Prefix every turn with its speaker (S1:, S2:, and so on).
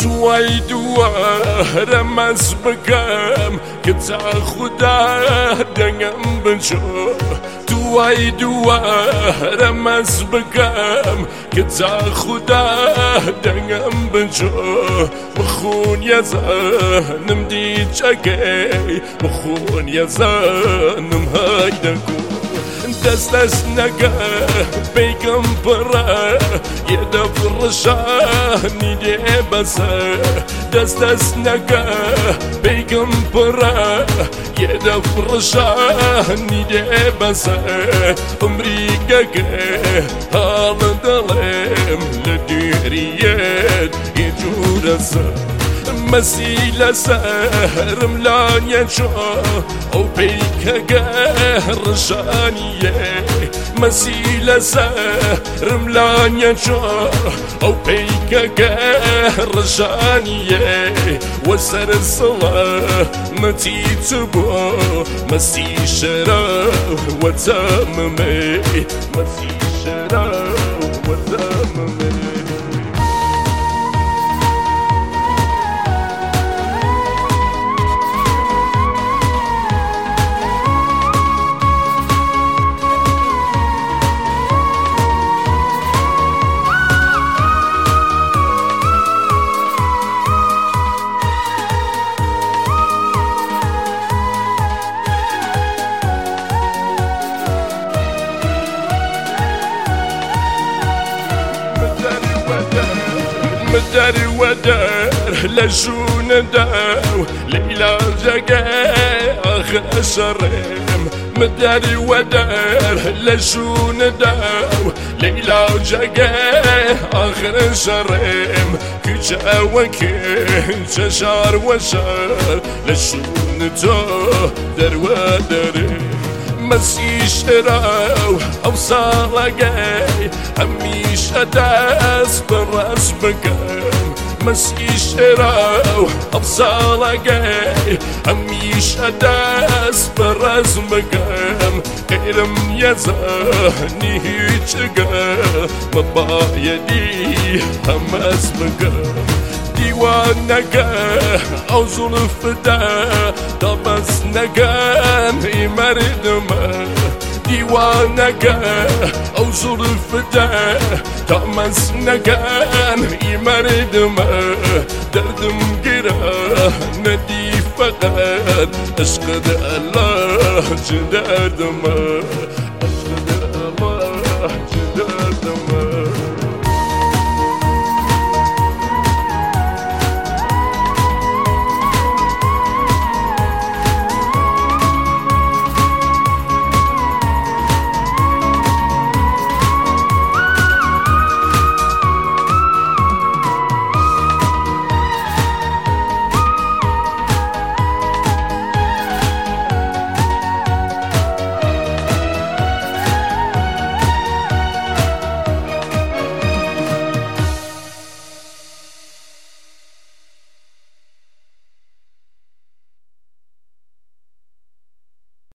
S1: توای دووارە مەس بکەم کە تا خودا دەنگم بچۆ توای دووارە مەس بکەم کە تا خودا دەنگم بچۆ بخون یەزانم دیچەکەی بخون یەزانم هەیدەکۆ دەست نەکە پێیکەم پڕە یەدە پڕشانی دێ بەسە دەست نەکە پێیکەم پڕە یەدە پڕشانی دێ بەسە ئەمریکەکە هاڵە دەڵێم لە دوێریەت هیچورەسە مەسی لەسەرم لانیە چۆ ئەو پەیکەگە ڕشانیە مەسی لەسەرم لانیە چۆ ئەو پەیکەگە ڕشانیە وەسەر سڵە مەتی چ بۆ مەسی شەرە وەتەممێ مەسی شەرە وەتەممێ مدر ودر لجون داو ليلى جاقا آخر شرم مدر ودر لجون داو ليلى جاقا آخر شرم كجا وكجا شار وشار لجون تو در ودرم مەسی شراو ئەو ساڵەگەی هەمیشە دەست بەڕاز بکەم مەسی شراو ئەو ساڵەگەی هەمیشە دەست بەڕاز بکەم ئێرم یەزانی هیچگە مەبایەدی هەمەس بکەم دیوانەکە ئەو زوڵفدا دەبەس نەگەن مەردمە دیوانەکە ئەو زوڵفدا دەمەس نەگەن مەردمە دەردم گرە نەدی فەقەت عشقت ئەلە چ دەردمە